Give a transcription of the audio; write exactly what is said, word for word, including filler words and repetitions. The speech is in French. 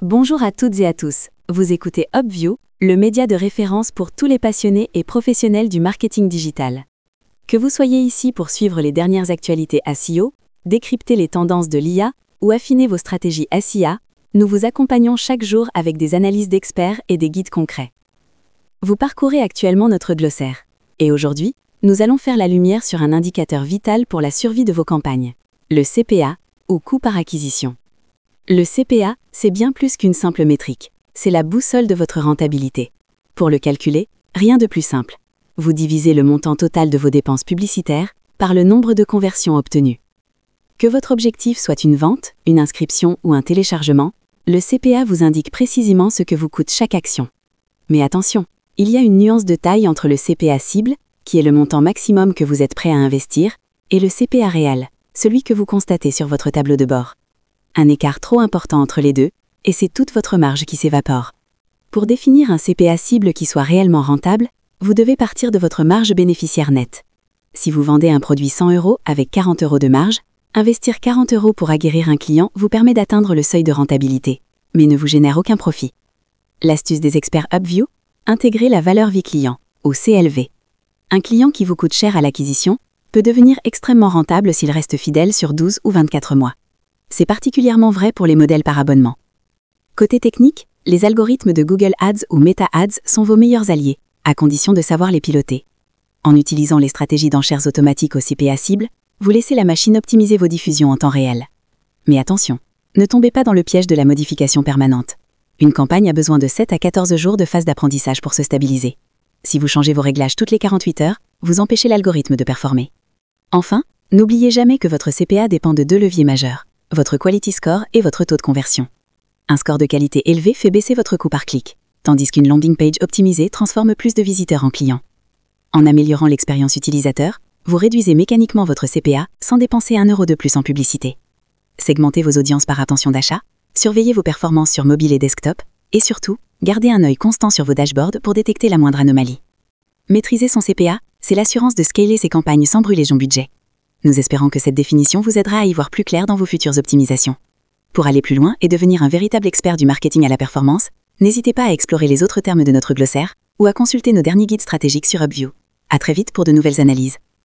Bonjour à toutes et à tous, vous écoutez Upview, le média de référence pour tous les passionnés et professionnels du marketing digital. Que vous soyez ici pour suivre les dernières actualités S E O, décrypter les tendances de l'I A ou affiner vos stratégies S I A, nous vous accompagnons chaque jour avec des analyses d'experts et des guides concrets. Vous parcourez actuellement notre glossaire. Et aujourd'hui, nous allons faire la lumière sur un indicateur vital pour la survie de vos campagnes, le C P A, ou coût par acquisition. Le C P A, c'est bien plus qu'une simple métrique. C'est la boussole de votre rentabilité. Pour le calculer, rien de plus simple. Vous divisez le montant total de vos dépenses publicitaires par le nombre de conversions obtenues. Que votre objectif soit une vente, une inscription ou un téléchargement, le C P A vous indique précisément ce que vous coûte chaque action. Mais attention, il y a une nuance de taille entre le C P A cible, qui est le montant maximum que vous êtes prêt à investir, et le C P A réel, celui que vous constatez sur votre tableau de bord. Un écart trop important entre les deux, et c'est toute votre marge qui s'évapore. Pour définir un C P A cible qui soit réellement rentable, vous devez partir de votre marge bénéficiaire nette. Si vous vendez un produit cent euros avec quarante euros de marge, investir quarante euros pour aguerrir un client vous permet d'atteindre le seuil de rentabilité, mais ne vous génère aucun profit. L'astuce des experts Upview, intégrer la valeur vie client, ou C L V. Un client qui vous coûte cher à l'acquisition peut devenir extrêmement rentable s'il reste fidèle sur douze ou vingt-quatre mois. C'est particulièrement vrai pour les modèles par abonnement. Côté technique, les algorithmes de Google Ads ou Meta Ads sont vos meilleurs alliés, à condition de savoir les piloter. En utilisant les stratégies d'enchères automatiques au C P A cible, vous laissez la machine optimiser vos diffusions en temps réel. Mais attention, ne tombez pas dans le piège de la modification permanente. Une campagne a besoin de sept à quatorze jours de phase d'apprentissage pour se stabiliser. Si vous changez vos réglages toutes les quarante-huit heures, vous empêchez l'algorithme de performer. Enfin, n'oubliez jamais que votre C P A dépend de deux leviers majeurs, votre quality score et votre taux de conversion. Un score de qualité élevé fait baisser votre coût par clic, tandis qu'une landing page optimisée transforme plus de visiteurs en clients. En améliorant l'expérience utilisateur, vous réduisez mécaniquement votre C P A sans dépenser un euro de plus en publicité. Segmentez vos audiences par intention d'achat, surveillez vos performances sur mobile et desktop, et surtout, gardez un œil constant sur vos dashboards pour détecter la moindre anomalie. Maîtriser son C P A, c'est l'assurance de scaler ses campagnes sans brûler son budget. Nous espérons que cette définition vous aidera à y voir plus clair dans vos futures optimisations. Pour aller plus loin et devenir un véritable expert du marketing à la performance, n'hésitez pas à explorer les autres termes de notre glossaire ou à consulter nos derniers guides stratégiques sur Upview. À très vite pour de nouvelles analyses.